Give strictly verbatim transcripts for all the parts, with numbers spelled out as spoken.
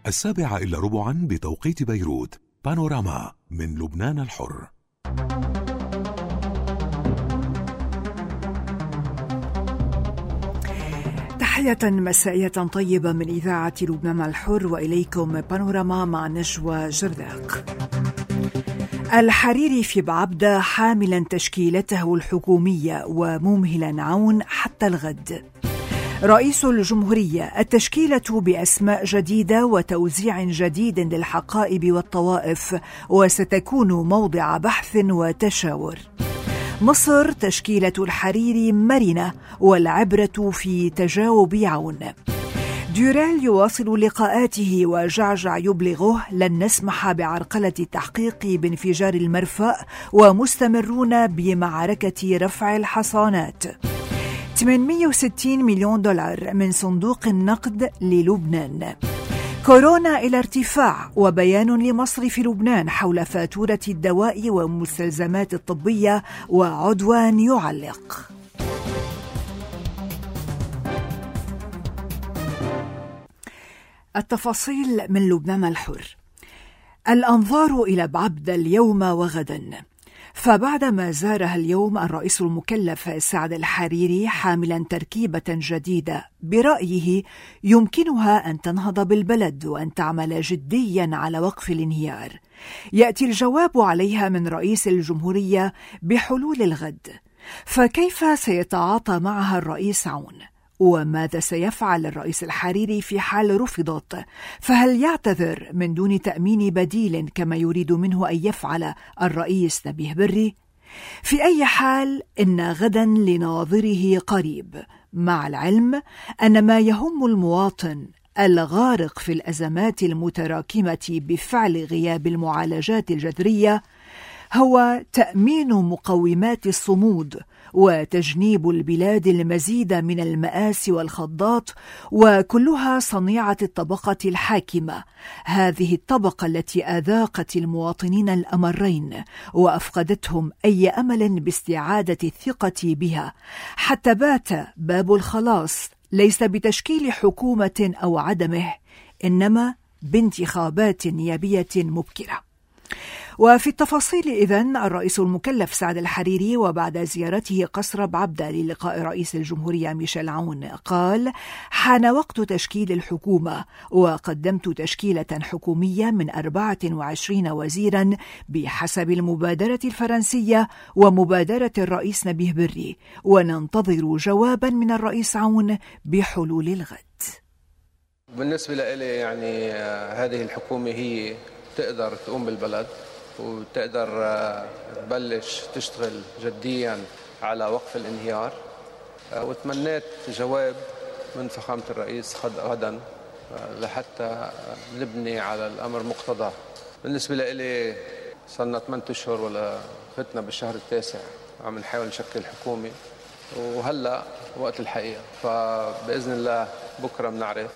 السابعة إلا ربعا بتوقيت بيروت. بانوراما من لبنان الحر. تحية مسائية طيبة من إذاعة لبنان الحر، وإليكم بانوراما مع نجوى جرداق. الحريري في بعبدة حاملا تشكيلته الحكومية وممهلا عون حتى الغد. رئيس الجمهورية: التشكيلة بأسماء جديدة وتوزيع جديد للحقائب والطوائف، وستكون موضع بحث وتشاور. مصر: تشكيلة الحريري مرنة والعبرة في تجاوب عون. دوريل يواصل لقاءاته وجعجع يبلغه: لن نسمح بعرقلة التحقيق بانفجار المرفأ ومستمرون بمعركة رفع الحصانات. ثمانمئة وستين مليون دولار من صندوق النقد للبنان. كورونا إلى ارتفاع، وبيان لمصرف لبنان حول فاتورة الدواء والمستلزمات الطبية، وعدوان يعلق. التفاصيل من لبنان الحر. الأنظار إلى بعبدة اليوم وغدا. فبعدما زارها اليوم الرئيس المكلف سعد الحريري حاملا تركيبة جديدة برأيه يمكنها أن تنهض بالبلد وأن تعمل جديا على وقف الانهيار، يأتي الجواب عليها من رئيس الجمهورية بحلول الغد. فكيف سيتعاطى معها الرئيس عون؟ وماذا سيفعل الرئيس الحريري في حال رفضت؟ فهل يعتذر من دون تأمين بديل كما يريد منه أن يفعل الرئيس نبيه بري؟ في أي حال إن غدا لناظره قريب، مع العلم أن ما يهم المواطن الغارق في الأزمات المتراكمة بفعل غياب المعالجات الجذرية هو تأمين مقومات الصمود وتجنيب البلاد المزيد من المآسي والخضات، وكلها صنيعة الطبقة الحاكمة، هذه الطبقة التي أذاقت المواطنين الأمرين وأفقدتهم أي أمل باستعادة الثقة بها، حتى بات باب الخلاص ليس بتشكيل حكومة أو عدمه، إنما بانتخابات نيابية مبكرة. وفي التفاصيل إذن الرئيس المكلف سعد الحريري وبعد زيارته قصر بعبدة للقاء رئيس الجمهورية ميشيل عون قال: حان وقت تشكيل الحكومة، وقدمت تشكيلة حكومية من أربعة وعشرين وزيرا بحسب المبادرة الفرنسية ومبادرة الرئيس نبيه بري، وننتظر جوابا من الرئيس عون بحلول الغد. بالنسبة لي يعني هذه الحكومة هي تقدر تقوم بالبلد وتقدر تبلش تشتغل جديا على وقف الانهيار، وتمنيت جواب من فخامة الرئيس غدا لحتى نبني على الأمر مقتضاه. بالنسبة لي صرنا ثمانية أشهر ولا فتنا بالشهر التاسع عم نحاول نشكل حكومة، وهلأ وقت الحقيقة، فبإذن الله بكرة بنعرف.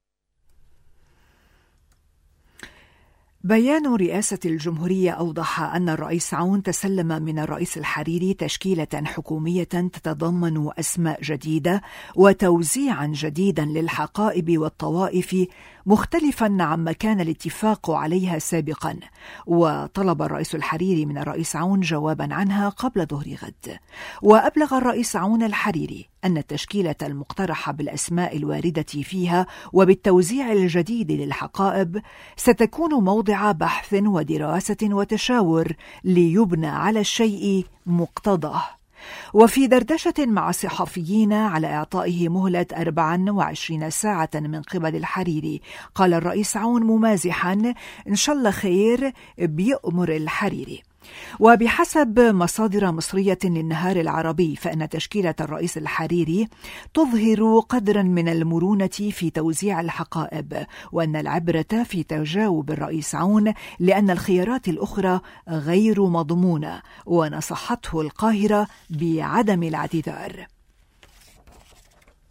بيان رئاسة الجمهورية أوضح أن الرئيس عون تسلم من الرئيس الحريري تشكيلة حكومية تتضمن أسماء جديدة وتوزيعا جديدا للحقائب والطوائف مختلفا عما كان الاتفاق عليها سابقا، وطلب الرئيس الحريري من الرئيس عون جوابا عنها قبل ظهر غد. وأبلغ الرئيس عون الحريري أن التشكيلة المقترحة بالأسماء الواردة فيها وبالتوزيع الجديد للحقائب ستكون موضع بحث ودراسة وتشاور ليبنى على الشيء مقتضاه. وفي دردشة مع الصحفيين على إعطائه مهلة أربع وعشرين ساعة من قبل الحريري، قال الرئيس عون ممازحا: إن شاء الله خير بيأمر الحريري. وبحسب مصادر مصرية للنهار العربي فإن تشكيلة الرئيس الحريري تظهر قدرا من المرونة في توزيع الحقائب، وأن العبرة في تجاوب الرئيس عون لأن الخيارات الأخرى غير مضمونة، ونصحته القاهرة بعدم الاعتذار.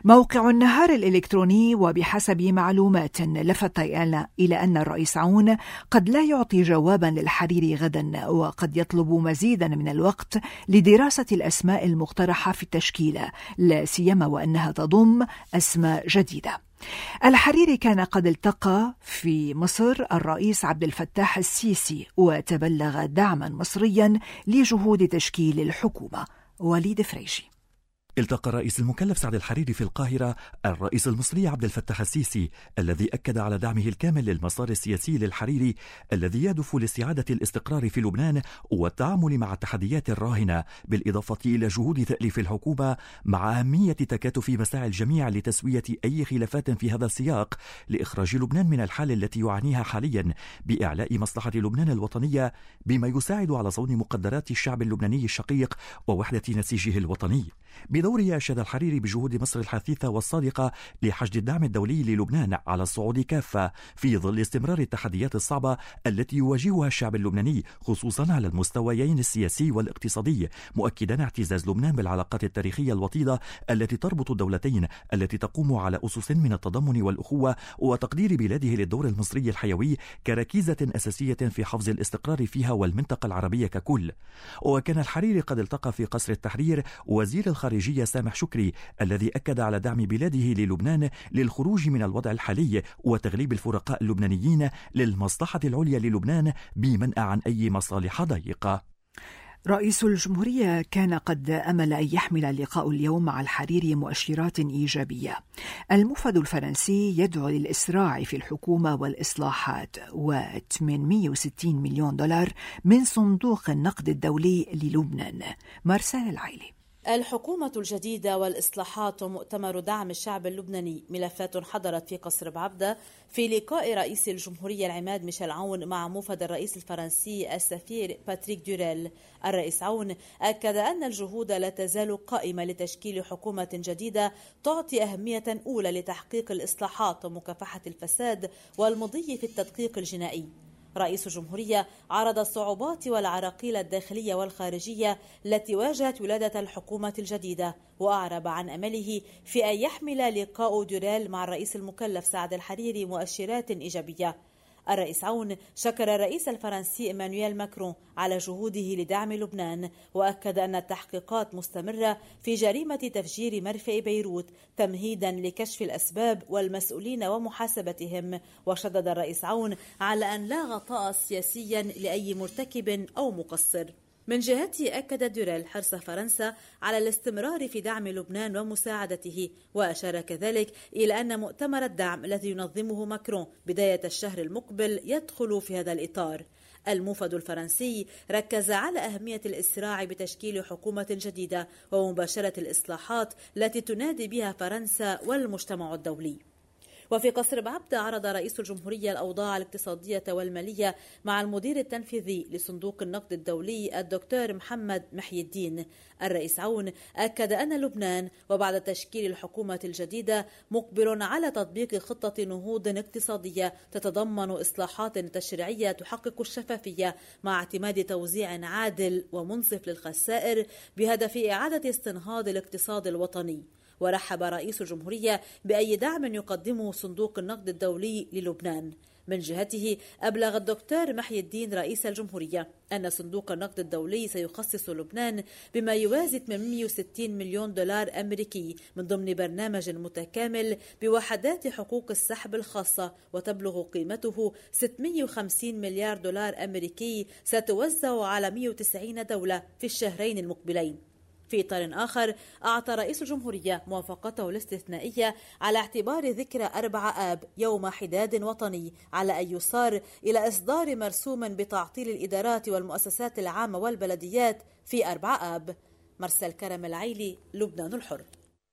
موقع النهار الإلكتروني وبحسب معلومات لفت إلى أن الرئيس عون قد لا يعطي جوابا للحريري غدا، وقد يطلب مزيدا من الوقت لدراسة الأسماء المقترحة في التشكيلة، لا سيما وأنها تضم أسماء جديدة. الحريري كان قد التقى في مصر الرئيس عبد الفتاح السيسي وتبلغ دعما مصريا لجهود تشكيل الحكومة. وليد فريشي. التقى الرئيس المكلف سعد الحريري في القاهرة الرئيس المصري عبد الفتاح السيسي، الذي أكد على دعمه الكامل للمسار السياسي للحريري الذي يهدف لاستعادة الاستقرار في لبنان والتعامل مع التحديات الراهنة، بالإضافة إلى جهود تأليف الحكومة مع أهمية تكاتف مساعي الجميع لتسوية أي خلافات في هذا السياق لإخراج لبنان من الحالة التي يعانيها حاليا بإعلاء مصلحة لبنان الوطنية، بما يساعد على صون مقدرات الشعب اللبناني الشقيق ووحدة نسيجه الوطني. بدوره أشاد الحريري بجهود مصر الحثيثة والصادقة لحشد الدعم الدولي للبنان على الصعود كافة في ظل استمرار التحديات الصعبة التي يواجهها الشعب اللبناني، خصوصا على المستويين السياسي والاقتصادي، مؤكدا اعتزاز لبنان بالعلاقات التاريخية الوطيدة التي تربط الدولتين التي تقوم على أسس من التضامن والأخوة، وتقدير بلاده للدور المصري الحيوي كركيزة أساسية في حفظ الاستقرار فيها والمنطقة العربية ككل. وكان الحريري قد التقى في قصر التحرير وزير الخارجية سامح شكري، الذي أكد على دعم بلاده للبنان للخروج من الوضع الحالي وتغليب الفرقاء اللبنانيين للمصلحة العليا للبنان بمنأى عن أي مصالح ضيقة. رئيس الجمهورية كان قد أمل أن يحمل لقاء اليوم مع الحريري مؤشرات إيجابية. الموفد الفرنسي يدعو للإسراع في الحكومة والإصلاحات، وثمانمئة وستين مليون دولار من صندوق النقد الدولي للبنان. مارسال العيلي. الحكومة الجديدة والإصلاحات ومؤتمر دعم الشعب اللبناني ملفات حضرت في قصر بعبدة في لقاء رئيس الجمهورية العماد ميشيل عون مع موفد الرئيس الفرنسي السفير باتريك دوريل. الرئيس عون أكد أن الجهود لا تزال قائمة لتشكيل حكومة جديدة تعطي أهمية أولى لتحقيق الإصلاحات ومكافحة الفساد والمضي في التدقيق الجنائي. رئيس الجمهورية عرض الصعوبات والعراقيل الداخلية والخارجية التي واجهت ولادة الحكومة الجديدة، وأعرب عن أمله في أن يحمل لقاء دوريل مع الرئيس المكلف سعد الحريري مؤشرات إيجابية. الرئيس عون شكر الرئيس الفرنسي إيمانويل ماكرون على جهوده لدعم لبنان، وأكد أن التحقيقات مستمرة في جريمة تفجير مرفأ بيروت تمهيدا لكشف الأسباب والمسؤولين ومحاسبتهم. وشدد الرئيس عون على أن لا غطاء سياسيا لأي مرتكب أو مقصر. من جهته أكد دوريل حرص فرنسا على الاستمرار في دعم لبنان ومساعدته، وأشار كذلك إلى أن مؤتمر الدعم الذي ينظمه ماكرون بداية الشهر المقبل يدخل في هذا الإطار. الموفد الفرنسي ركز على أهمية الإسراع بتشكيل حكومة جديدة ومباشرة الإصلاحات التي تنادي بها فرنسا والمجتمع الدولي. وفي قصر بعبدة عرض رئيس الجمهورية الأوضاع الاقتصادية والمالية مع المدير التنفيذي لصندوق النقد الدولي الدكتور محمد محي الدين. الرئيس عون أكد أن لبنان وبعد تشكيل الحكومة الجديدة مقبل على تطبيق خطة نهوض اقتصادية تتضمن إصلاحات تشريعية تحقق الشفافية مع اعتماد توزيع عادل ومنصف للخسائر بهدف إعادة استنهاض الاقتصاد الوطني. ورحب رئيس الجمهورية بأي دعم يقدمه صندوق النقد الدولي للبنان. من جهته أبلغ الدكتور محي الدين رئيس الجمهورية أن صندوق النقد الدولي سيخصص لبنان بما يوازي ثمانمئة وستين مليون دولار أمريكي من ضمن برنامج متكامل بوحدات حقوق السحب الخاصة، وتبلغ قيمته ستمئة وخمسين مليار دولار أمريكي ستوزع على مئة وتسعين دولة في الشهرين المقبلين. في إطار آخر أعطى رئيس الجمهورية موافقته الاستثنائية على اعتبار ذكرى أربعة آب يوم حداد وطني على أن يصار إلى إصدار مرسوم بتعطيل الإدارات والمؤسسات العامة والبلديات في أربعة آب. مرسل كرم العيلي، لبنان الحر.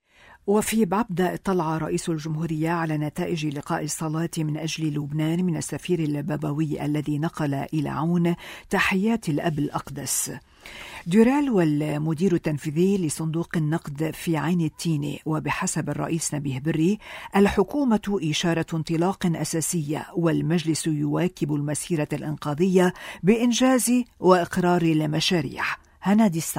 وفي بعبدة اطلع رئيس الجمهورية على نتائج لقاء الصلاة من أجل لبنان من السفير البابوي الذي نقل إلى عون تحيات الأب الأقدس. دوريل والمدير التنفيذي لصندوق النقد في عين التينة، وبحسب الرئيس نبيه بري الحكومة إشارة انطلاق أساسية، والمجلس يواكب المسيرة الإنقاذية بإنجاز وإقرار المشاريع. هنادي السمرة.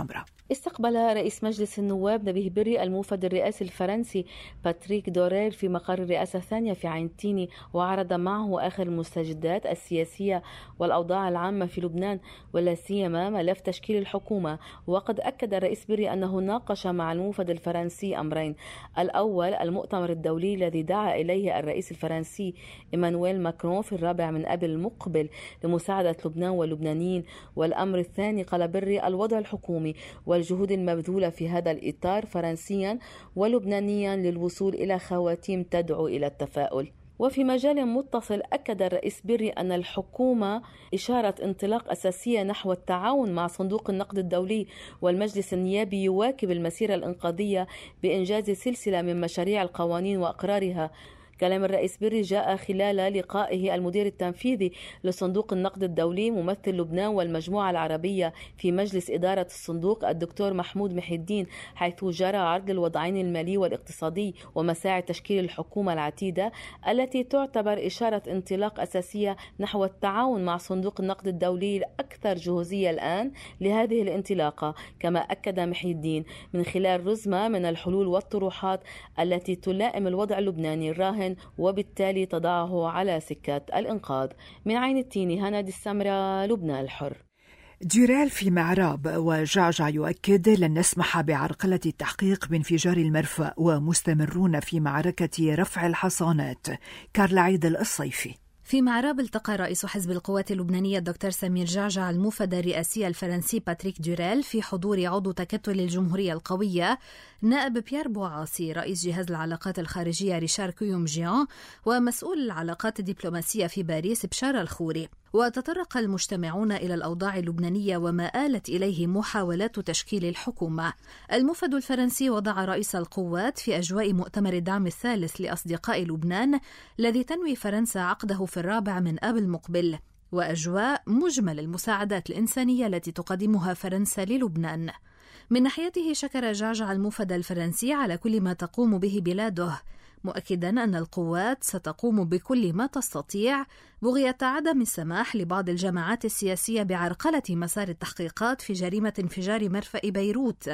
استقبل رئيس مجلس النواب نبيه بري الموفد الرئاسي الفرنسي باتريك دوريل في مقر الرئاسة الثانية في عين تيني، وعرض معه آخر المستجدات السياسية والأوضاع العامة في لبنان، ولا سيما ملف تشكيل الحكومة. وقد أكد الرئيس بري أنه ناقش مع الموفد الفرنسي أمرين: الأول المؤتمر الدولي الذي دعا إليه الرئيس الفرنسي إيمانويل ماكرون في الرابع من أبريل المقبل لمساعدة لبنان واللبنانيين، والأمر الثاني قال بري الوضع الحكومي والجهود المبذولة في هذا الإطار فرنسيا ولبنانيا للوصول إلى خواتيم تدعو إلى التفاؤل. وفي مجال متصل أكد الرئيس بري أن الحكومة إشارة انطلاق أساسية نحو التعاون مع صندوق النقد الدولي، والمجلس النيابي يواكب المسيرة الإنقاذية بإنجاز سلسلة من مشاريع القوانين وإقرارها. كلام الرئيس بري جاء خلال لقائه المدير التنفيذي لصندوق النقد الدولي ممثل لبنان والمجموعة العربية في مجلس إدارة الصندوق الدكتور محمود محي الدين، حيث جرى عرض الوضعين المالي والاقتصادي ومساعي تشكيل الحكومة العتيدة التي تعتبر إشارة انطلاق أساسية نحو التعاون مع صندوق النقد الدولي الأكثر جهوزية الآن لهذه الانطلاقة. كما أكد محي الدين من خلال رزمة من الحلول والطروحات التي تلائم الوضع اللبناني الراهن وبالتالي تضعه على سكات الإنقاذ. من عين التيني، هند السمرة، لبنان الحر. دوريل في معراب وجعجع يؤكد لن نسمح بعرقلة التحقيق بانفجار المرفأ ومستمرون في معركة رفع الحصانات. كارلا عيدل الصيفي. في معراب التقى رئيس حزب القوات اللبنانية الدكتور سمير جعجع الموفد الرئاسي الفرنسي باتريك دوريل في حضور عضو تكتل الجمهورية القوية نائب بيير بوعاصي، رئيس جهاز العلاقات الخارجية ريشار كيوم جيان، ومسؤول العلاقات الدبلوماسية في باريس بشار الخوري. وتطرق المجتمعون إلى الأوضاع اللبنانية وما آلت إليه محاولات تشكيل الحكومة. الموفد الفرنسي وضع رئيس القوات في أجواء مؤتمر الدعم الثالث لأصدقاء لبنان الذي تنوي فرنسا عقده في الرابع من آب المقبل، وأجواء مجمل المساعدات الإنسانية التي تقدمها فرنسا للبنان. من ناحيته شكر جعجع الموفد الفرنسي على كل ما تقوم به بلاده، مؤكدا أن القوات ستقوم بكل ما تستطيع بغية عدم السماح لبعض الجماعات السياسية بعرقلة مسار التحقيقات في جريمة انفجار مرفأ بيروت،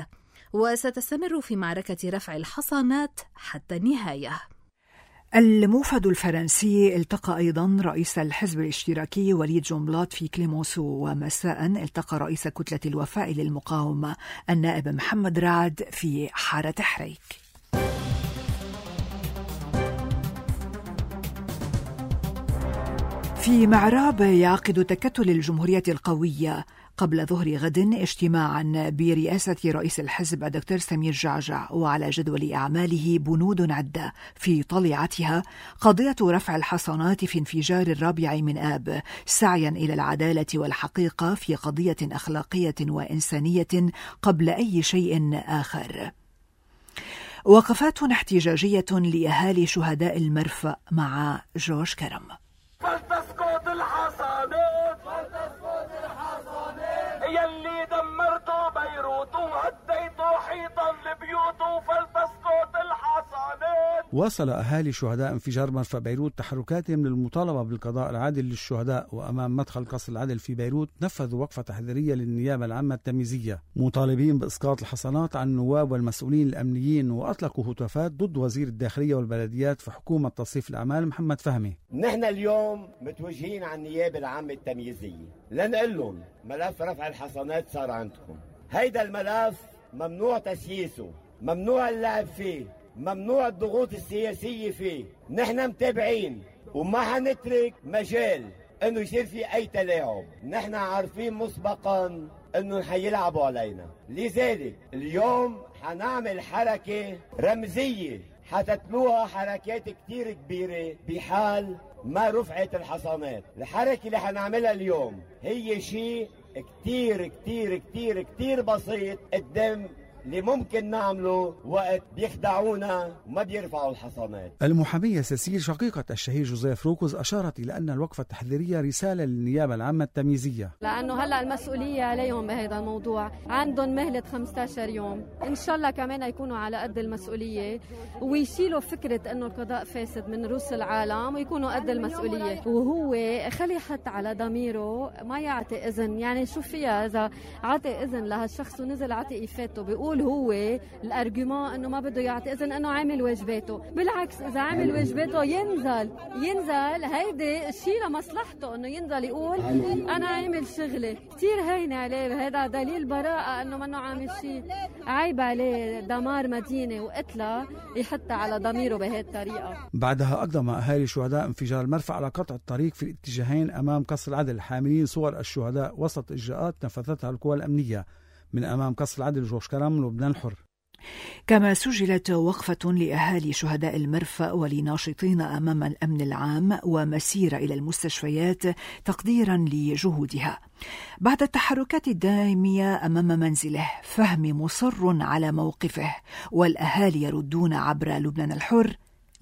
وستستمر في معركة رفع الحصانات حتى النهاية. الموفد الفرنسي التقى أيضا رئيس الحزب الاشتراكي وليد جنبلاط في كليمونسو، ومساء التقى رئيس كتلة الوفاء للمقاومة النائب محمد رعد في حارة حريك. في معراب يعقد تكتل الجمهورية القوية قبل ظهر غد اجتماعا برئاسة رئيس الحزب الدكتور سمير جعجع، وعلى جدول أعماله بنود عدة في طليعتها قضية رفع الحصانات في انفجار الرابع من آب، سعيا إلى العدالة والحقيقة في قضية أخلاقية وإنسانية قبل أي شيء آخر. وقفات احتجاجية لأهالي شهداء المرفأ مع جورج كرم. فلتسقط الحصانات، فلتسقط الحصانات يلي دمرتوا بيروت وهديتوا حيطا لبيوت، فلتسقط الحصانات. واصل أهالي شهداء انفجار مرفأ بيروت تحركاتهم للمطالبة بالقضاء العادل للشهداء، وأمام مدخل قصر العدل في بيروت نفذوا وقفة تحذيرية للنيابة العامة التمييزية مطالبين بإسقاط الحصانات عن النواب والمسؤولين الأمنيين، وأطلقوا هتافات ضد وزير الداخلية والبلديات في حكومة تصريف الأعمال محمد فهمي. نحن اليوم متوجهين عن النيابة العامة التمييزية لنقول لهم ملف رفع الحصانات صار عندكم، هيدا الملف ممنوع تسييسه، ممنوع اللعب فيه، ممنوع الضغوط السياسية فيه. نحن متابعين وما حنترك مجال انه يصير في اي تلاعب. نحن عارفين مسبقا انه حيلعبوا علينا، لذلك اليوم حنعمل حركة رمزية حتتلوها حركات كتير كبيرة بحال ما رفعت الحصانات. الحركة اللي حنعملها اليوم هي شيء كتير كتير كتير كتير بسيط قدام اللي ممكن نعمله وقت بيخدعونا وما بيرفعوا الحصانات. المحامية سيسيل شقيقة الشهيد جوزيف روكوز أشارت إلى أن الوقفة التحذيرية رسالة للنيابة العامة التمييزية، لأنه هلأ المسؤولية عليهم بهذا الموضوع، عندهم مهلة خمسة عشر يوم، إن شاء الله كمان يكونوا على قد المسؤولية ويشيلوا فكرة أنه القضاء فاسد من رؤوس العالم ويكونوا قد المسؤولية. وهو خلي يحط على ضميره ما يعطي إذن، يعني شو فيها إذا عطي إذن لهالشخص ونزل عطي إفاته بيقول هو الأرجومان أنه ما بده يعطي إذن أنه عامل واجباته. بالعكس إذا عامل واجباته ينزل ينزل هيدي الشيء لمصلحته أنه ينزل يقول أنا عامل شغلي. كتير هين عليه، هذا دليل براءة أنه منه عامل شيء. عيب عليه دمار مدينة وقتلة يحط على ضميره بهذه الطريقة. بعدها أقدم أهالي شهداء انفجار المرفأ على قطع الطريق في الاتجاهين أمام قصر العدل حاملين صور الشهداء وسط إجراءات نفذتها القوى الأمنية من أمام قصر العدل جورج كرم لبنان الحر. كما سجلت وقفة لأهالي شهداء المرفأ ولناشطين أمام الأمن العام ومسيرة إلى المستشفيات تقديرا لجهودها. بعد التحركات الدائمة أمام منزله، فهمي مصر على موقفه والأهالي يردون عبر لبنان الحر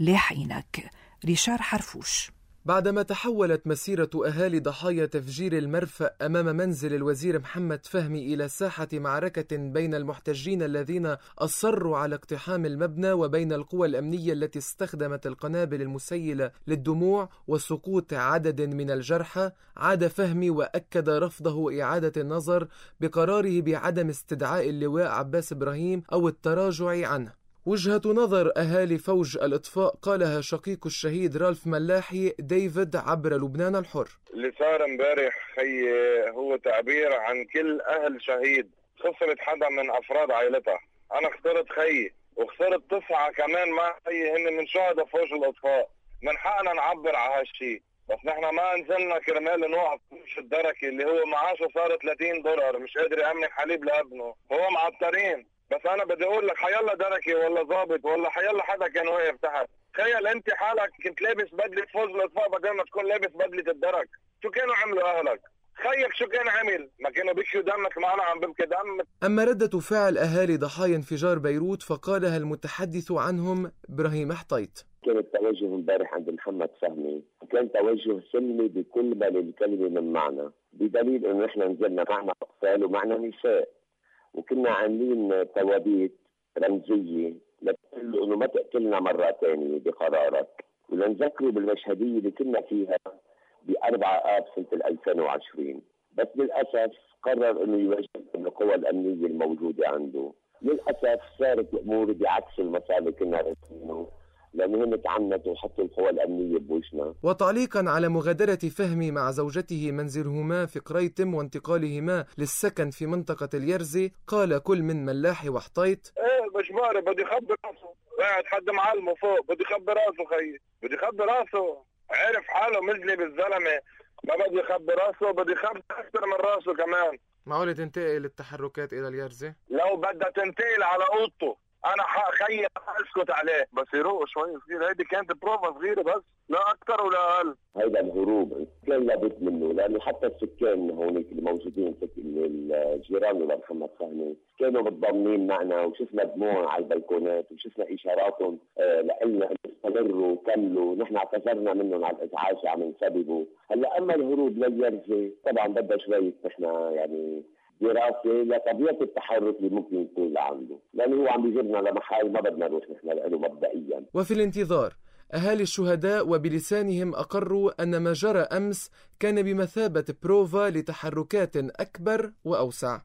لحينك. ريشار حرفوش. بعدما تحولت مسيرة أهالي ضحايا تفجير المرفأ أمام منزل الوزير محمد فهمي إلى ساحة معركة بين المحتجين الذين أصروا على اقتحام المبنى وبين القوى الأمنية التي استخدمت القنابل المسيلة للدموع وسقوط عدد من الجرحى، عاد فهمي وأكد رفضه إعادة النظر بقراره بعدم استدعاء اللواء عباس إبراهيم أو التراجع عنه. وجهة نظر أهالي فوج الإطفاء قالها شقيق الشهيد رالف ملاحي ديفيد عبر لبنان الحر. اللي صار امبارح خي هو تعبير عن كل أهل شهيد خسرت حدا من أفراد عائلتها. أنا خسرت خي وخسرت تسعة كمان مع خي هن من شهداء فوج الإطفاء. من حقنا نعبر على هالشي، بس نحن ما نزلنا كرمال نوقف في الدركة اللي هو معاشه صار ثلاثين دولار مش قادر يأمن حليب لابنه. هو معطرين، بس انا بدي اقول لك حيلا دركي ولا ضابط ولا حيلا حدا كان واقف تحت. تخيل انت حالك كنت لابس بدله فوز الاطفاء بدل ما تكون لابس بدله الدرك، شو كانوا عملوا اهلك؟ خيك شو كان عمل؟ ما كانوا بيكشوا دمك معنا عم ببكي دم. اما ردة فعل اهالي ضحايا انفجار بيروت فقالها المتحدث عنهم ابراهيم حطيت. كان التوجه امبارح عند محمد فهمي كان توجه سلمي بكل ما للكلمه من معنى، بدليل انه احنا نزلنا معنا اطفال ومعنا نساء وكنا عاملين توابيت رمزية لتقول انه ما تقتلنا مرة ثانية بقرارك. ولنذكروا بالمشهدية اللي كنا فيها بأربعة آب سنة ألفين وعشرين، بس للأسف قرر انه يواجه القوى الأمنية الموجودة عنده. للأسف صارت الأمور بعكس المسار اللي كنا راسمينه، لأنهم تعنتوا وحطوا القوى الأمنية بوشنا. وتعليقا على مغادرة فهمي مع زوجته منزلهما في قريتم وانتقالهما للسكن في منطقة اليرزي، قال كل من ملاحي وحطيت: ايه بجباري بدي يخبي راسه، قاعد حد معلمه فوق بدي يخبي راسه خيي، بدي يخبي راسه، عرف حاله مزلي بالزلمة، ما بدي يخبي راسه بدي يخبي أكثر من راسه كمان. معقولة تنتقل التحركات إلى اليرزي؟ لو بدها تنتقل على أوضته انا خيي اسكت عليه، بس يروق شوي صغير. هيدي كانت بروفا صغيره بس لا اكثر ولا اقل. هيدا الهروب كان لابد منه، لانه حتى السكان هونيك اللي موجودين في الجيران لمحمد فهمي كانوا متضامنين معنا، وشفنا دموع على البلكونات وشفنا اشاراتهم آه لنا استمروا وكملوا. نحن اعتذرنا منهم على الازعاج عم نسببه. هلا اما الهروب لليرزي طبعا بدها شويه نحن يعني دراسة لطبيعة التحرك اللي ممكن يكون عنده، لأنه هو عم بيجرنا لمحل ما بدنا نروح نحن له مبدئيا. وفي الانتظار أهالي الشهداء وبلسانهم أقروا أن ما جرى أمس كان بمثابة بروفا لتحركات أكبر وأوسع.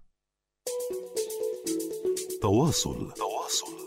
تواصل تواصل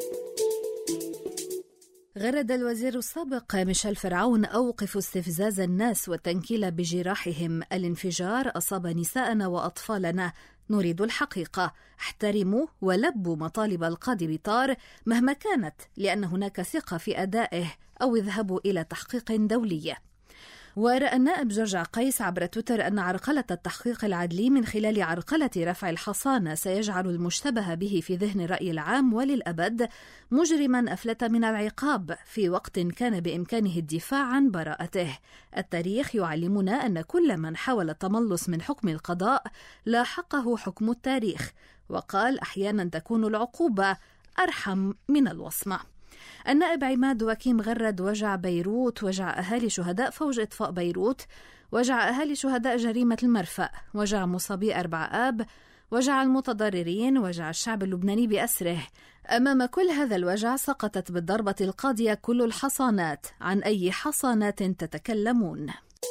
غرد الوزير السابق ميشيل فرعون: أوقف استفزاز الناس والتنكيل بجراحهم، الانفجار أصاب نساءنا وأطفالنا، نريد الحقيقة، احترموا ولبوا مطالب القاضي بطار مهما كانت، لأن هناك ثقة في أدائه، أو اذهبوا إلى تحقيق دولي. ورأى النائب جورج عقيس عبر تويتر أن عرقلة التحقيق العدلي من خلال عرقلة رفع الحصانة سيجعل المشتبه به في ذهن الرأي العام وللأبد مجرما أفلت من العقاب في وقت كان بإمكانه الدفاع عن براءته. التاريخ يعلمنا أن كل من حاول التملص من حكم القضاء لاحقه حكم التاريخ، وقال أحيانا تكون العقوبة أرحم من الوصمة. النائب عماد وكيم غرد وجع بيروت، وجع أهالي شهداء فوج إطفاء بيروت، وجع أهالي شهداء جريمة المرفأ، وجع مصابي أربع آب، وجع المتضررين، وجع الشعب اللبناني بأسره. أمام كل هذا الوجع سقطت بالضربة القاضية كل الحصانات. عن أي حصانات تتكلمون؟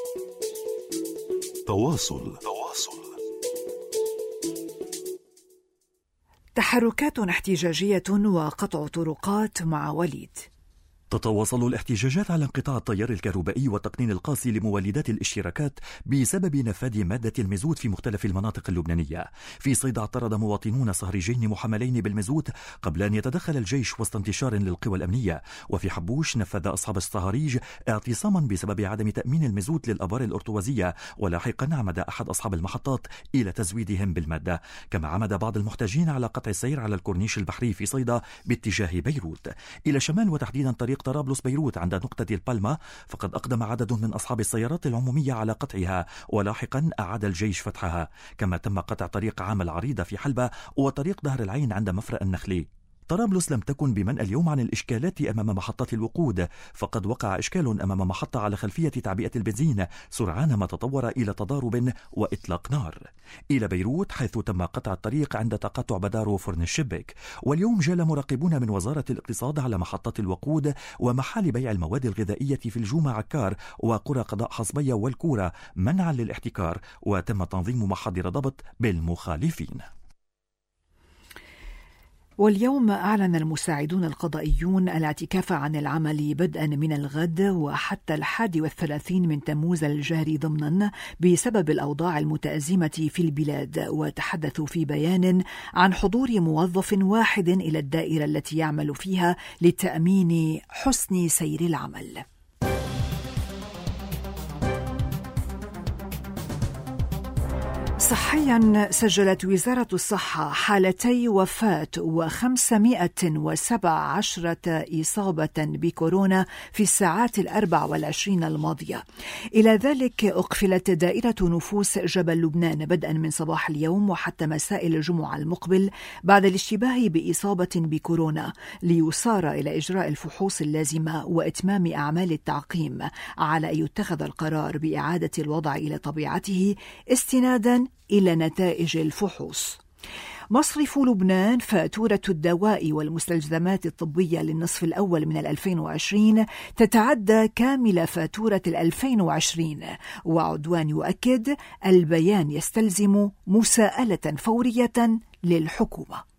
تواصل تواصل تحركات احتجاجية وقطع طرقات مع وليد. تتواصل الاحتجاجات على انقطاع التيار الكهربائي والتقنين القاسي لمولدات الاشتراكات بسبب نفاذ مادة المازوت في مختلف المناطق اللبنانية. في صيدا اعترض مواطنون صهريجين محملين بالمازوت قبل أن يتدخل الجيش وسط انتشار للقوى الأمنية. وفي حبوش نفذ أصحاب الصهاريج اعتصاما بسبب عدم تأمين المازوت للأبار الأرتوازية، ولاحقا عمد أحد أصحاب المحطات إلى تزويدهم بالمادة. كما عمد بعض المحتجين على قطع السير على الكورنيش البحري في صيدا باتجاه بيروت إلى الشمال، وتحديدا طريق طرابلس بيروت عند نقطة البالما، فقد أقدم عدد من أصحاب السيارات العمومية على قطعها، ولاحقا أعاد الجيش فتحها. كما تم قطع طريق عام العريضة في حلبة وطريق ظهر العين عند مفرق النخلي. طرابلس لم تكن بمنأى اليوم عن الإشكالات أمام محطة الوقود، فقد وقع إشكال أمام محطة على خلفية تعبئة البنزين سرعان ما تطور إلى تضارب وإطلاق نار. إلى بيروت حيث تم قطع الطريق عند تقاطع بدارو فرن الشبك. واليوم جال مراقبون من وزارة الاقتصاد على محطة الوقود ومحال بيع المواد الغذائية في الجومة عكار وقرى قضاء حصبية والكورة منعا للاحتكار، وتم تنظيم محاضر ضبط بالمخالفين. واليوم أعلن المساعدون القضائيون الاعتكاف عن العمل بدءا من الغد وحتى الحادي والثلاثين من تموز الجاري ضمنا بسبب الأوضاع المتأزمة في البلاد. وتحدثوا في بيان عن حضور موظف واحد إلى الدائرة التي يعمل فيها لتأمين حسن سير العمل. صحيا، سجلت وزارة الصحة حالتي وفاة وخمسمائة وسبع عشرة إصابة بكورونا في الساعات الأربع والعشرين الماضية. إلى ذلك أقفلت دائرة نفوس جبل لبنان بدءا من صباح اليوم وحتى مساء الجمعة المقبل بعد الاشتباه بإصابة بكورونا، ليصار إلى إجراء الفحوص اللازمة وإتمام أعمال التعقيم، على أن يتخذ القرار بإعادة الوضع إلى طبيعته استنادا إلى نتائج الفحوص. مصرف لبنان فاتورة الدواء والمستلزمات الطبية للنصف الأول من ألفين وعشرين تتعدى كامل فاتورة ألفين وعشرين، وعدوان يؤكد البيان يستلزم مساءلة فورية للحكومة.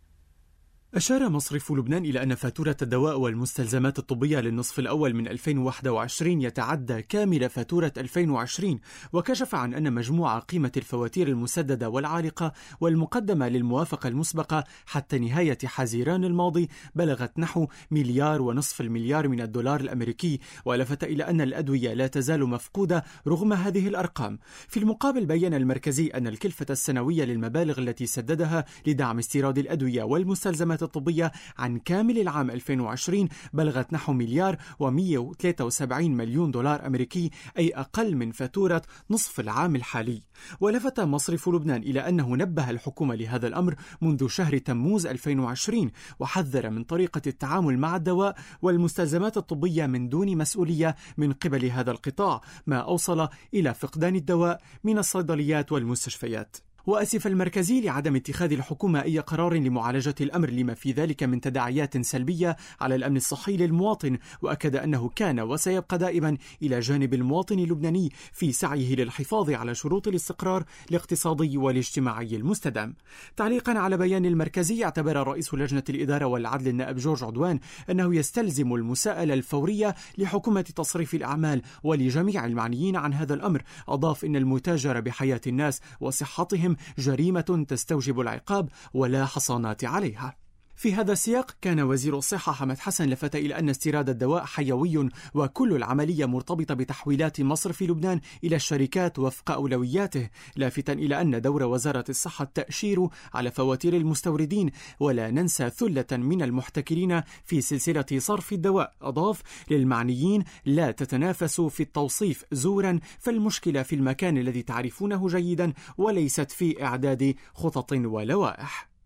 أشار مصرف لبنان إلى أن فاتورة الدواء والمستلزمات الطبية للنصف الأول من ألفين وواحد وعشرين يتعدى كامل فاتورة ألفين وعشرين، وكشف عن أن مجموع قيمة الفواتير المسددة والعالقة والمقدمة للموافقة المسبقة حتى نهاية حزيران الماضي بلغت نحو مليار ونصف المليار من الدولار الأمريكي، ولفت إلى أن الأدوية لا تزال مفقودة رغم هذه الأرقام. في المقابل بيّن المركزي أن الكلفة السنوية للمبالغ التي سددها لدعم استيراد الأدوية والمستلزمات الطبية عن كامل العام ألفين وعشرين بلغت نحو مليار ومئة وثلاثة وسبعين مليون دولار أمريكي، أي أقل من فاتورة نصف العام الحالي. ولفت مصرف لبنان إلى أنه نبه الحكومة لهذا الأمر منذ شهر تموز ألفين وعشرين، وحذر من طريقة التعامل مع الدواء والمستلزمات الطبية من دون مسؤولية من قبل هذا القطاع، ما أوصل إلى فقدان الدواء من الصيدليات والمستشفيات. وأسف المركزي لعدم اتخاذ الحكومة أي قرار لمعالجة الأمر لما في ذلك من تداعيات سلبية على الأمن الصحي للمواطن، وأكد أنه كان وسيبقى دائما إلى جانب المواطن اللبناني في سعيه للحفاظ على شروط الاستقرار الاقتصادي والاجتماعي المستدام. تعليقا على بيان المركزي، اعتبر رئيس لجنة الإدارة والعدل النائب جورج عدوان أنه يستلزم المساءلة الفورية لحكومة تصريف الأعمال ولجميع المعنيين عن هذا الأمر. أضاف إن المتاجرة بحياة الناس وصحتهم جريمة تستوجب العقاب ولا حصانات عليها. في هذا السياق كان وزير الصحة حمد حسن لفت إلى أن استيراد الدواء حيوي، وكل العملية مرتبطة بتحويلات مصرف لبنان إلى الشركات وفق أولوياته، لافتا إلى أن دور وزارة الصحة التأشير على فواتير المستوردين، ولا ننسى ثلة من المحتكرين في سلسلة صرف الدواء. أضاف: للمعنيين لا تتنافسوا في التوصيف زورا، فالمشكلة في المكان الذي تعرفونه جيدا وليست في إعداد خطط ولوائح.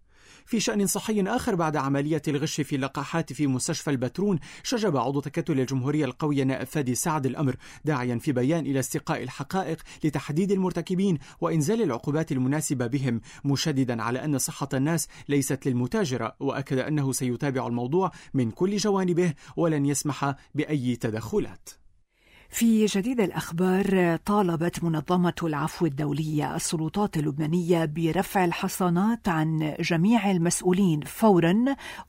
في شأن صحي آخر، بعد عملية الغش في اللقاحات في مستشفى البترون، شجب عضو تكتل الجمهورية القوية نائب فادي سعد الأمر، داعيا في بيان إلى استقاء الحقائق لتحديد المرتكبين وإنزال العقوبات المناسبة بهم، مشددا على أن صحة الناس ليست للمتاجرة، وأكد أنه سيتابع الموضوع من كل جوانبه ولن يسمح بأي تدخلات. في جديد الأخبار، طالبت منظمة العفو الدولية السلطات اللبنانية برفع الحصانات عن جميع المسؤولين فورا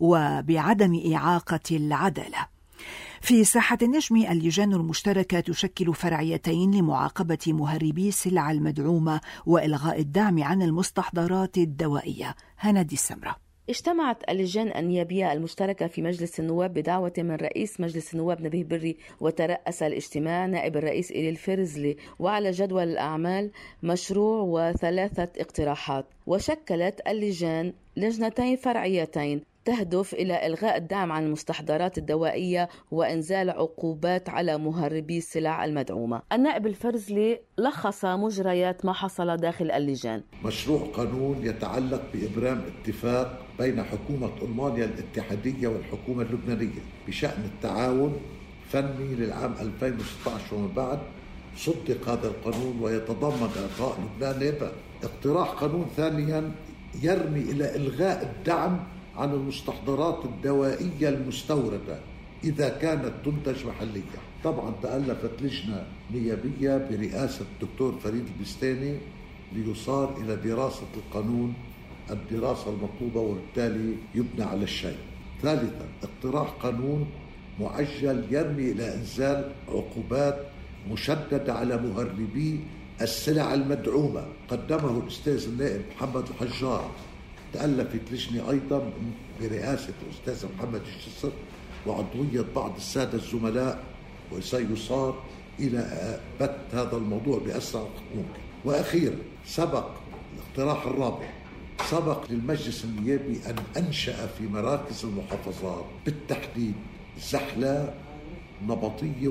وبعدم إعاقة العدالة. في ساحة النجم، اللجان المشتركة تشكل فرعيتين لمعاقبة مهربي السلع المدعومة وإلغاء الدعم عن المستحضرات الدوائية. هندي السمرة. اجتمعت اللجان النيابية المشتركة في مجلس النواب بدعوة من رئيس مجلس النواب نبيه بري، وترأس الاجتماع نائب الرئيس إلي الفرزلي، وعلى جدول الأعمال مشروع وثلاثة اقتراحات. وشكلت اللجان لجنتين فرعيتين تهدف إلى إلغاء الدعم عن المستحضرات الدوائية وإنزال عقوبات على مهربي السلع المدعومة. النائب الفرزلي لخص مجريات ما حصل داخل اللجان. مشروع قانون يتعلق بإبرام اتفاق بين حكومة ألمانيا الاتحادية والحكومة اللبنانية بشأن التعاون الفني للعام ألفين وستة عشر ومن بعد. صدق هذا القانون ويتضمن إعطاء لبنان هبة. اقتراح قانون ثانيا يرمي إلى إلغاء الدعم عن المستحضرات الدوائية المستوردة إذا كانت تنتج محليا. طبعا تألفت لجنة نيابية برئاسة الدكتور فريد البستاني ليصار إلى دراسة القانون الدراسة المطلوبة وبالتالي يبنى على الشيء. ثالثا، اقتراح قانون معجل يرمي إلى إنزال عقوبات مشددة على مهربي السلع المدعومة، قدمه الأستاذ النائب محمد الحجار. تألفت لجنة أيضا برئاسة الأستاذ محمد الشصر وعضوية بعض السادة الزملاء، وسيصار إلى بت هذا الموضوع بأسرع وقت ممكن. وأخيرا، سبق الاقتراح الرابع سبق للمجلس النيابي أن أنشأ في مراكز المحافظات بالتحديد زحلة، نبطية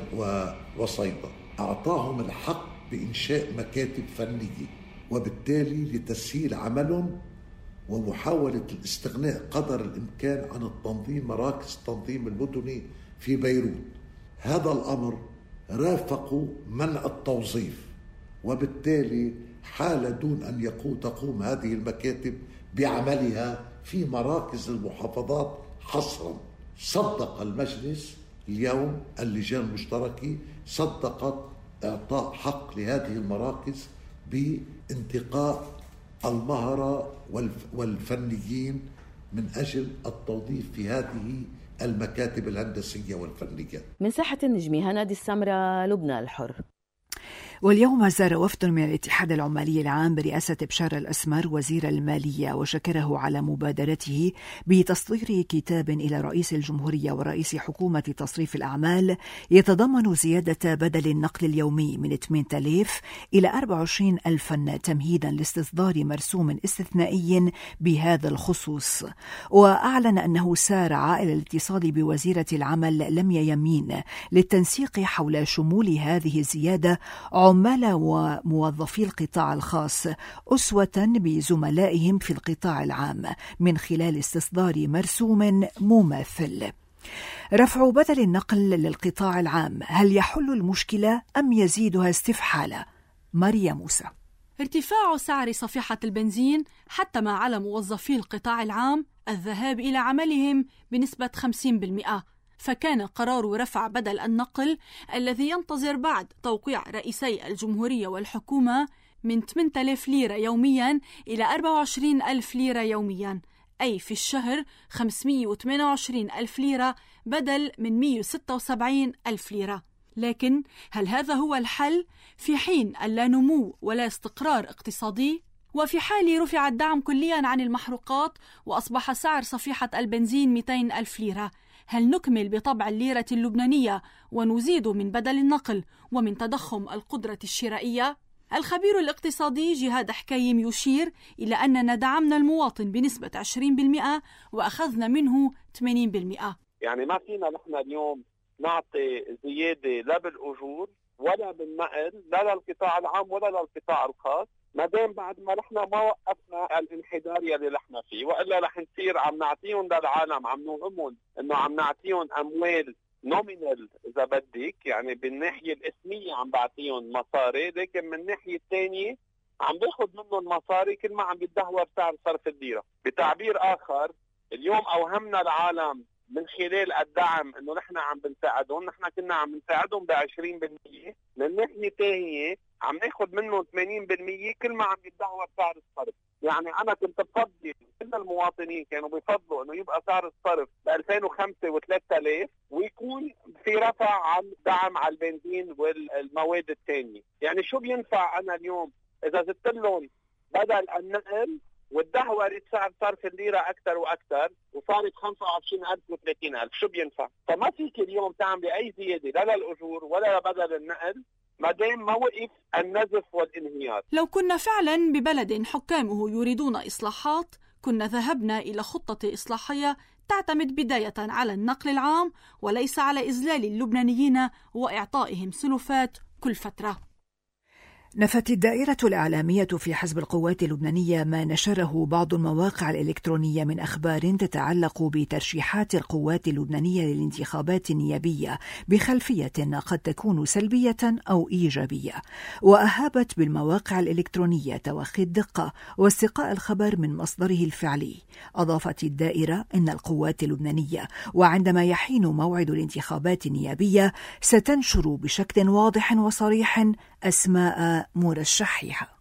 وصيدا، أعطاهم الحق بإنشاء مكاتب فنية، وبالتالي لتسهيل عملهم ومحاولة الاستغناء قدر الإمكان عن التنظيم مراكز التنظيم المدني في بيروت. هذا الأمر رافقوا منع التوظيف، وبالتالي حال دون أن يقوم تقوم هذه المكاتب بعملها في مراكز المحافظات حصرا. صدق المجلس اليوم، اللجان المشتركة صدقت إعطاء حق لهذه المراكز بانتقاء المهرة والفنيين من أجل التوظيف في هذه المكاتب الهندسية والفنية. من ساحة النجم، هنادي السمرة، لبنان الحر. واليوم زار وفد من الاتحاد العمالي العام برئاسة بشار الأسمر وزير المالية، وشكره على مبادرته بتصدير كتاب إلى رئيس الجمهورية ورئيس حكومة تصريف الأعمال يتضمن زيادة بدل النقل اليومي من ثمانية آلاف إلى أربعة وعشرين ألفا، تمهيدا لاستصدار مرسوم استثنائي بهذا الخصوص. وأعلن أنه سارع إلى الاتصال بوزيرة العمل لميا يمين للتنسيق حول شمول هذه الزيادة عمال وموظفي القطاع الخاص، أسوة بزملائهم في القطاع العام، من خلال استصدار مرسوم مماثل. رفع بدل النقل للقطاع العام، هل يحل المشكلة أم يزيدها استفحالا؟ ماريا موسى. ارتفاع سعر صفيحة البنزين حتم على موظفي القطاع العام الذهاب إلى عملهم بنسبة خمسين بالمئة، فكان قرار رفع بدل النقل الذي ينتظر بعد توقيع رئيسي الجمهورية والحكومة من ثمانية آلاف ليرة يوميا إلى أربعة وعشرين ألف ليرة يوميا، أي في الشهر خمسمئة وثمانية وعشرين ألف ليرة بدل من مئة وستة وسبعين ألف ليرة. لكن هل هذا هو الحل في حين لا نمو ولا استقرار اقتصادي؟ وفي حال رفع الدعم كليا عن المحروقات وأصبح سعر صفيحة البنزين مئتين ألف ليرة، هل نكمل بطبع الليرة اللبنانية ونزيد من بدل النقل ومن تضخم القدرة الشرائية؟ الخبير الاقتصادي جهاد حكايم يشير إلى أننا دعمنا المواطن بنسبة عشرين بالمئة وأخذنا منه ثمانين بالمئة. يعني ما فينا نحن اليوم نعطي زيادة لا بالأجور ولا بالنقل لا للقطاع العام ولا للقطاع الخاص، ما دام بعد ما نحن ما وقفنا الانحدار يلي نحن فيه، والا رح نصير عم نعطيهم للعالم، عم نوهمهم انه عم نعطيهم اموال نومينال اذا بدك، يعني بالناحيه الاسميه عم بعطيهم مصاري، لكن من الناحيه الثانيه عم باخذ منهم مصاري كل ما عم بيتدهور سعر صرف الليره. بتعبير اخر، اليوم اوهمنا العالم من خلال الدعم انه نحن عم بنساعدهم، نحن كنا عم نساعدهم ب عشرين بالمية، من الناحيه الثانيه عم ناخذ منهم ثمانين بالمية كل ما عم يتدهور سعر الصرف. يعني انا كنت بفضل، كل المواطنين كانوا بفضلوا انه يبقى سعر الصرف ب ألفين وخمسة وثلاثة آلاف ويكون في رفع عن دعم على البنزين والمواد الثانيه. يعني شو بينفع انا اليوم اذا زدت لهم بدل النقل وتدهورت سعر صرف الليره اكثر واكثر وصارت خمسة وعشرين ألف وثلاثين ألف، شو بينفع؟ فما فيك اليوم تعملي اي زياده لا للاجور ولا بدل النقل ما دام ما وقف النزف والانهيار. لو كنا فعلا ببلد حكامه يريدون اصلاحات كنا ذهبنا الى خطه اصلاحيه تعتمد بدايه على النقل العام وليس على اذلال اللبنانيين واعطائهم سلفات كل فتره. نفت الدائرة الإعلامية في حزب القوات اللبنانية ما نشره بعض المواقع الإلكترونية من أخبار تتعلق بترشيحات القوات اللبنانية للانتخابات النيابية بخلفية قد تكون سلبية أو إيجابية، وأهابت بالمواقع الإلكترونية توخي الدقة واستقاء الخبر من مصدره الفعلي. أضافت الدائرة أن القوات اللبنانية وعندما يحين موعد الانتخابات النيابية ستنشر بشكل واضح وصريح أسماء مرشحيها.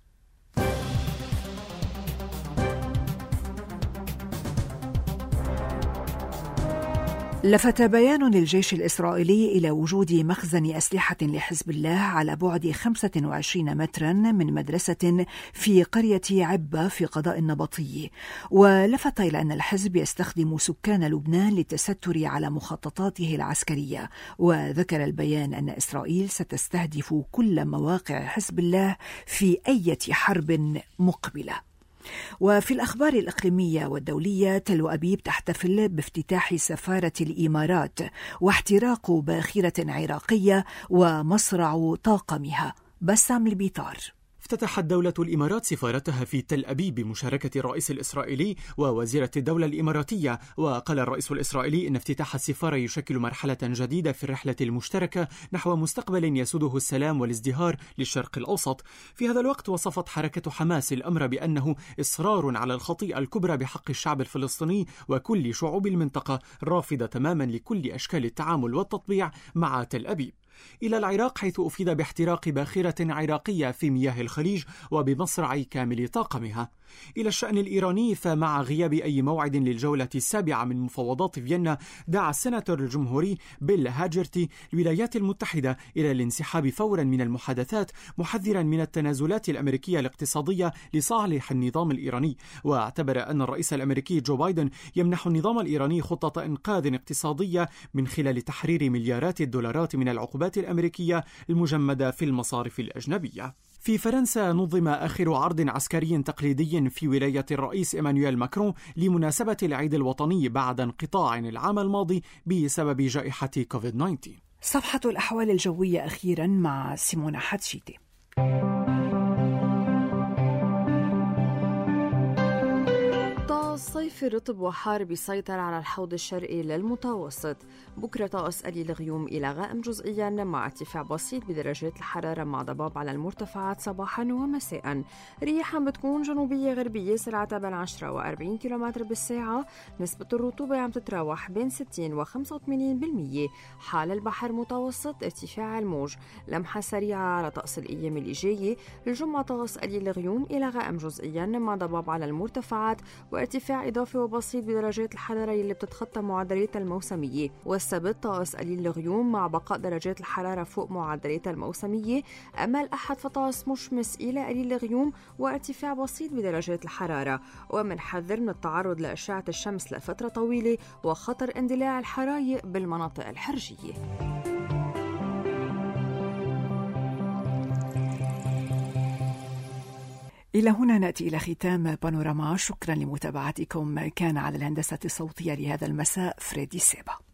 لفت بيان للجيش الإسرائيلي إلى وجود مخزن أسلحة لحزب الله على بعد خمسة وعشرين مترا من مدرسة في قرية عبة في قضاء النبطي، ولفت إلى أن الحزب يستخدم سكان لبنان للتستر على مخططاته العسكرية. وذكر البيان أن إسرائيل ستستهدف كل مواقع حزب الله في أي حرب مقبلة. وفي الأخبار الإقليمية والدولية، تل أبيب تحتفل بافتتاح سفارة الإمارات واحتراق باخرة عراقية ومصرع طاقمها. بسام البيطار. افتتحت دولة الإمارات سفارتها في تل أبيب بمشاركة الرئيس الإسرائيلي ووزيرة الدولة الإماراتية. وقال الرئيس الإسرائيلي إن افتتاح السفارة يشكل مرحلة جديدة في الرحلة المشتركة نحو مستقبل يسوده السلام والازدهار للشرق الأوسط. في هذا الوقت وصفت حركة حماس الأمر بأنه إصرار على الخطيئة الكبرى بحق الشعب الفلسطيني وكل شعوب المنطقة، رافضة تماما لكل أشكال التعامل والتطبيع مع تل أبيب. إلى العراق، حيث أفيد باحتراق باخرة عراقية في مياه الخليج وبمصرع كامل طاقمها. إلى الشأن الإيراني، فمع غياب أي موعد للجولة السابعة من مفاوضات فيينا، دعا السيناتور الجمهوري بيل هاجرتي الولايات المتحدة إلى الانسحاب فورا من المحادثات، محذرا من التنازلات الأمريكية الاقتصادية لصالح النظام الإيراني. واعتبر أن الرئيس الأمريكي جو بايدن يمنح النظام الإيراني خطة إنقاذ اقتصادية من خلال تحرير مليارات الدولارات من العقوبات الأمريكية المجمدة في المصارف الأجنبية. في فرنسا، نظم آخر عرض عسكري تقليدي في ولاية الرئيس إيمانويل ماكرون لمناسبة العيد الوطني بعد انقطاع العام الماضي بسبب جائحة كوفيد تسعة عشر. صفحة الأحوال الجوية أخيرا مع سيمونا حتشيتي. الصيف رطب وحار بيسيطر على الحوض الشرقي للمتوسط. بكرة طقس قليل غيوم إلى غائم جزئيا مع ارتفاع بسيط بدرجات الحرارة مع ضباب على المرتفعات صباحا ومساء. رياح بتكون جنوبية غربية سرعتها بين عشرة وأربعين كيلومتر بالساعة. نسبة الرطوبة عم تتراوح بين ستين وخمسة وثمانين بالمية. حال البحر متوسط، ارتفاع الموج. لمحة سريعة على طقس الأيام اللي جاية. الجمعة طقس قليل غيوم إلى غائم جزئيا مع ضباب على المرتفعات وارتفاع إضافي وبسيط بدرجات الحرارة اللي بتتخطى معدلات الموسمية. والسبت طقس قليل الغيوم مع بقاء درجات الحرارة فوق معدلات الموسمية. أما الأحد فطقس مشمس إلى قليل الغيوم وارتفاع بسيط بدرجات الحرارة. ومنحذر من التعرض لأشعة الشمس لفترة طويلة وخطر اندلاع الحرايق بالمناطق الحرجية. إلى هنا نأتي إلى ختام بانوراما. شكرا لمتابعتكم. كان على الهندسة الصوتية لهذا المساء فريدي سيبا.